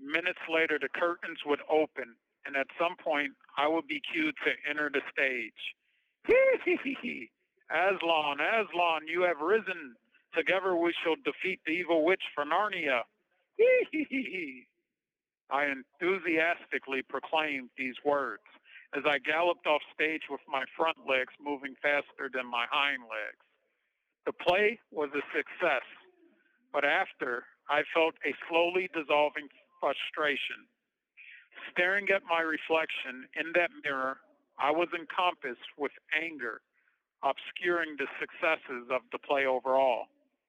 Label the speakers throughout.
Speaker 1: Minutes later, the curtains would open, and at some point, I would be cued to enter the stage. Hee hee hee hee. Aslan, Aslan, you have risen. Together we shall defeat the evil witch for Narnia. Hee hee hee hee. I enthusiastically proclaimed these words as I galloped off stage with my front legs moving faster than my hind legs. The play was a success, but after, I felt a slowly dissolving frustration. Staring at my reflection in that mirror, I was encompassed with anger, obscuring the successes of the play overall.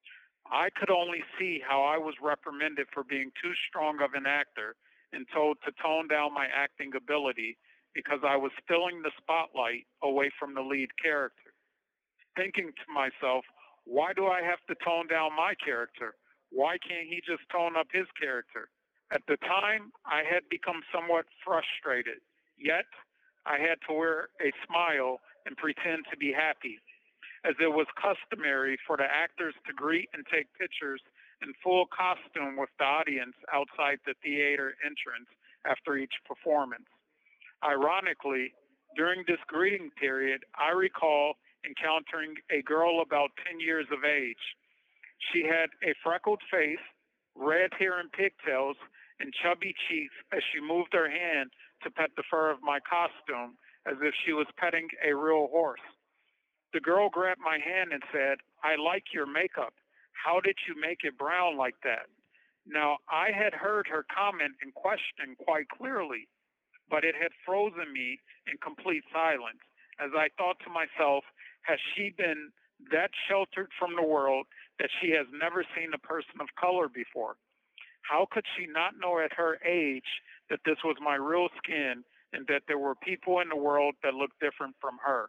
Speaker 1: I could only see how I was reprimanded for being too strong of an actor and told to tone down my acting ability because I was stealing the spotlight away from the lead character. Thinking to myself, why do I have to tone down my character? Why can't he just tone up his character? At the time, I had become somewhat frustrated, yet I had to wear a smile and pretend to be happy, as it was customary for the actors to greet and take pictures in full costume with the audience outside the theater entrance after each performance. Ironically, during this greeting period, I recall encountering a girl about 10 years of age. She had a freckled face, red hair and pigtails, and chubby cheeks as she moved her hand to pet the fur of my costume as if she was petting a real horse. The girl grabbed my hand and said, I like your makeup. How did you make it brown like that? Now, I had heard her comment and question quite clearly, but it had frozen me in complete silence as I thought to myself, has she been that sheltered from the world that she has never seen a person of color before? How could she not know at her age that this was my real skin and that there were people in the world that looked different from her?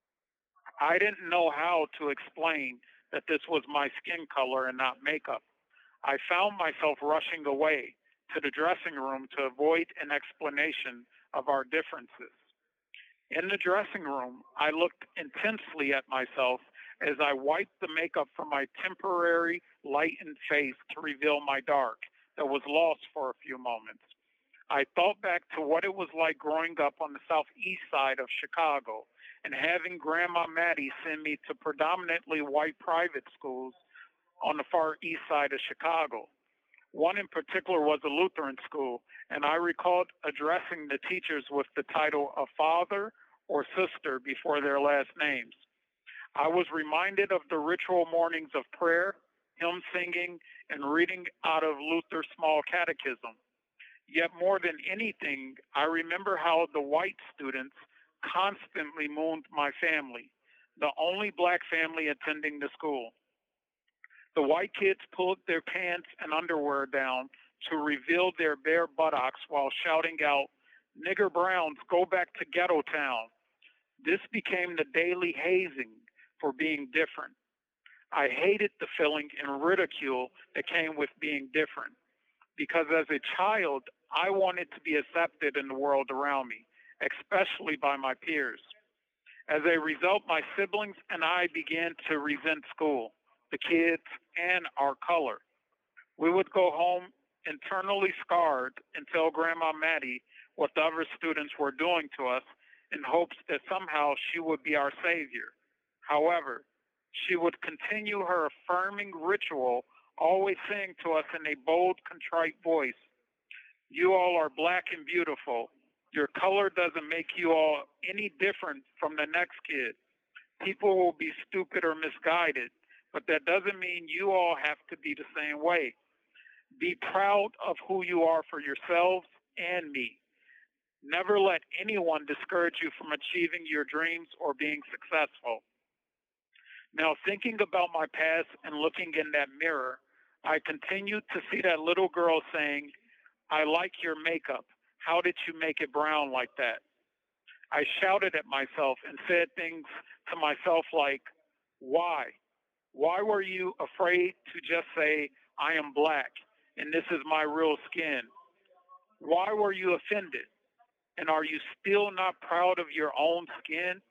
Speaker 1: I didn't know how to explain that this was my skin color and not makeup. I found myself rushing away to the dressing room to avoid an explanation of our differences. In the dressing room, I looked intensely at myself as I wiped the makeup from my temporary lightened face to reveal my dark that was lost for a few moments. I thought back to what it was like growing up on the southeast side of Chicago and having Grandma Maddie send me to predominantly white private schools on the far east side of Chicago. One in particular was a Lutheran school, and I recalled addressing the teachers with the title of father or sister before their last names. I was reminded of the ritual mornings of prayer, hymn singing, and reading out of Luther's small catechism. Yet more than anything, I remember how the white students constantly mooned my family, the only black family attending the school. The white kids pulled their pants and underwear down to reveal their bare buttocks while shouting out, Nigger Browns, go back to Ghetto Town. This became the daily hazing for being different. I hated the feeling and ridicule that came with being different because as a child, I wanted to be accepted in the world around me, especially by my peers. As a result, my siblings and I began to resent school, the kids, and our color. We would go home internally scarred and tell Grandma Maddie what the other students were doing to us in hopes that somehow she would be our savior. However, she would continue her affirming ritual, always saying to us in a bold, contrite voice, you all are black and beautiful. Your color doesn't make you all any different from the next kid. People will be stupid or misguided, but that doesn't mean you all have to be the same way. Be proud of who you are for yourselves and me. Never let anyone discourage you from achieving your dreams or being successful. Now, thinking about my past and looking in that mirror, I continued to see that little girl saying, I like your makeup. How did you make it brown like that? I shouted at myself and said things to myself like, why? Why were you afraid to just say, I am black and this is my real skin? Why were you offended? And are you still not proud of your own skin?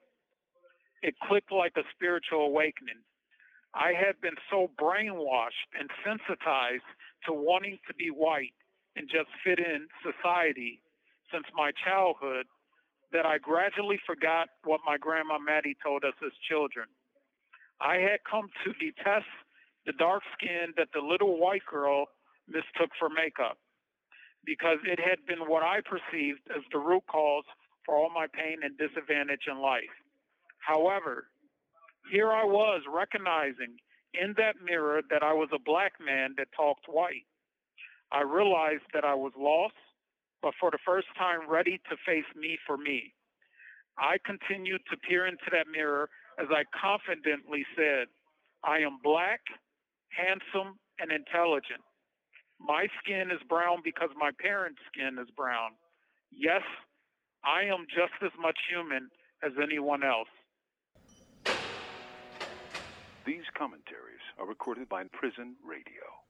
Speaker 1: It clicked like a spiritual awakening. I had been so brainwashed and sensitized to wanting to be white and just fit in society since my childhood that I gradually forgot what my grandma Maddie told us as children. I had come to detest the dark skin that the little white girl mistook for makeup because it had been what I perceived as the root cause for all my pain and disadvantage in life. However, here I was recognizing in that mirror that I was a black man that talked white. I realized that I was lost, but for the first time ready to face me for me. I continued to peer into that mirror as I confidently said, I am black, handsome, and intelligent. My skin is brown because my parents' skin is brown. Yes, I am just as much human as anyone else.
Speaker 2: These commentaries are recorded by Prison Radio.